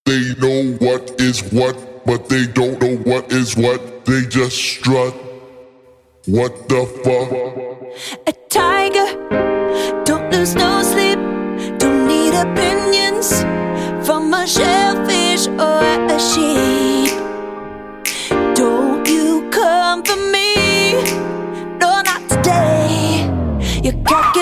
They know what is what, but they don't know what is what. They just strut. What the fuck? A tiger, don't lose no sleep. Don't need opinions from a shellfish or a sheep. Don't you come for me, no, not today. You can't get